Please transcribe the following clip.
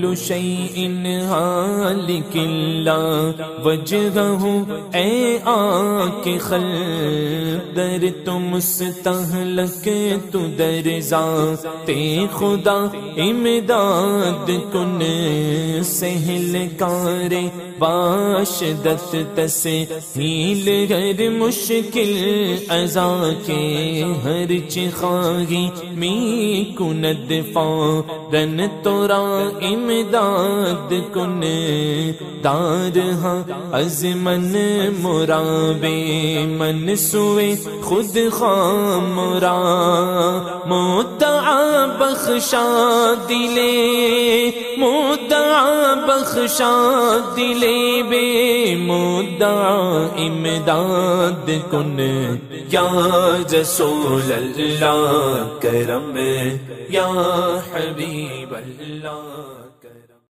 كل شيء هالك إلا وجهه اے آنکھ خلق در تو مستہلک تو در ذات خدا امداد کن سہل کار باشدت تسہیل ہر مشکل ازا کے ہر چخواہی می کند فارن تورا امداد کن دارہا از من مرابے من سوئے خود خام مرا مدعا بخشا دلے مدعا بخشا دلے بے مدعا امداد کن یا رسول اللہ کرم یا حبیب اللہ کرم